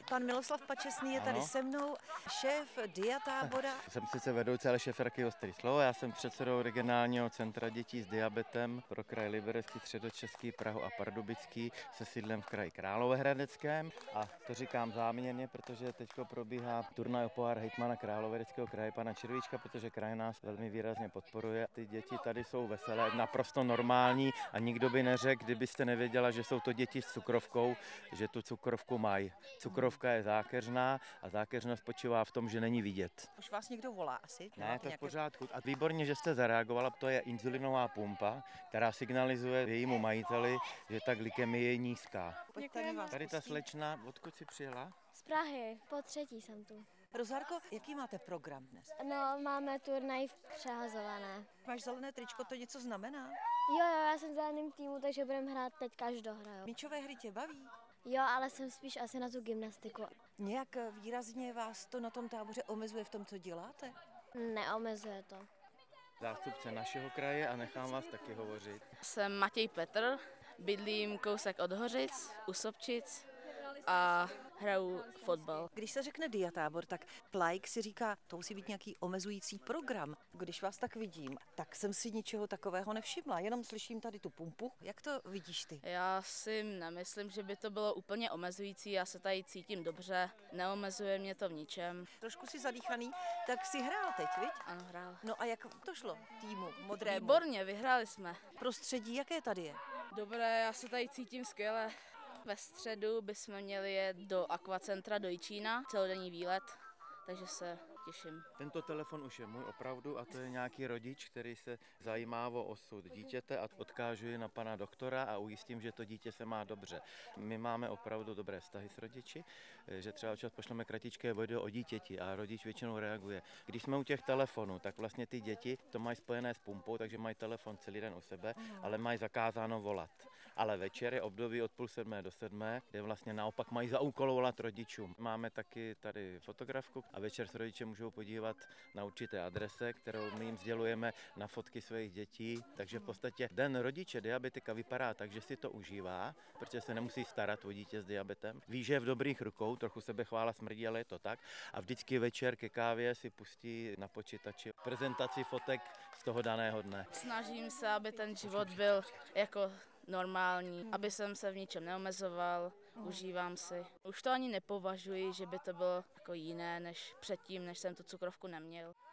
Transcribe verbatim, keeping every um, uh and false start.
Pan Miloslav Pačesný je tady Ano. se mnou, šéf diatábora. Jsem sice vedoucí, ale šéf Raky Ostrý Slovo. Já jsem předsedou regionálního centra dětí s diabetem pro kraj Liberecký, Středočeský, Prahu a Pardubický se sídlem v kraji Královéhradeckém. A to říkám záměrně, protože teď probíhá turnaj o pohár hejtmana Královéhradeckého kraje pana Červíčka, protože kraj nás velmi výrazně podporuje. Ty děti tady jsou veselé, naprosto normální a nikdo by neřekl, kdybyste nevěděla, že jsou to děti s cukrovkou, že tu cukrovku mají. Cukrovka je zákeřná a zákeřnost spočívá v tom, že není vidět. Už vás někdo volá asi? Ne, to je v pořádku. A výborně, že jste zareagovala, to je inzulinová pumpa, která signalizuje jejímu majiteli, že ta glykemie je nízká. Děkujeme. Tady ta slečna, odkud si přijela? Z Prahy, po třetí jsem tu. Rozárko, jaký máte program dnes? No, máme turnaj v Přehazované. Máš zelené tričko, to něco znamená? Jo, jo, já jsem v zeleném týmu, takže budeme hrát teď každohrajou. Míčové hry tě baví? Jo, ale jsem spíš asi na tu gymnastiku. Nějak výrazně vás to na tom táboře omezuje v tom, co děláte? Neomezuje to. Zástupce našeho kraje a nechám vás taky hovořit. Jsem Matěj Petr, bydlím kousek od Hořic, u Sobčic a hraju fotbal. Když se řekne diatábor, tak laik si říká, to musí být nějaký omezující program. Když vás tak vidím, tak jsem si ničeho takového nevšimla, jenom slyším tady tu pumpu. Jak to vidíš ty? Já si nemyslím, že by to bylo úplně omezující, já se tady cítím dobře, neomezuje mě to v ničem. Trošku si zadýchaný, tak si hrál teď, viď? Ano, hrál. No a jak to šlo týmu modrému? Výborně, vyhráli jsme. Prostředí, jaké tady je? Dobré, já se tady cítím skvěle. Ve středu bychom měli jet do akvacentra do Jičína, celodenní výlet, takže se těším. Tento telefon už je můj opravdu a to je nějaký rodič, který se zajímá o osud dítěte a odkážu ji na pana doktora a ujistím, že to dítě se má dobře. My máme opravdu dobré vztahy s rodiči, že třeba občas pošleme kratičké video o dítěti a rodič většinou reaguje. Když jsme u těch telefonů, tak vlastně ty děti to mají spojené s pumpou, takže mají telefon celý den u sebe, ale mají zakázáno volat. Ale večer je období od půl sedmé do sedmé, kde vlastně naopak mají za úkol volat rodičům. Máme taky tady fotografku a večer s rodičem můžou podívat na určité adrese, kterou my jim sdělujeme na fotky svých dětí. Takže v podstatě den rodiče diabetika vypadá tak, že si to užívá, protože se nemusí starat o dítě s diabetem. Ví, že je v dobrých rukou, trochu sebechvála smrdí, ale je to tak. A vždycky večer ke kávě si pustí na počítači prezentaci fotek z toho daného dne. Snažím se, aby ten život byl jako normální, aby jsem se v ničem neomezoval, užívám si. Už to ani nepovažuji, že by to bylo jako jiné než předtím, než jsem tu cukrovku neměl.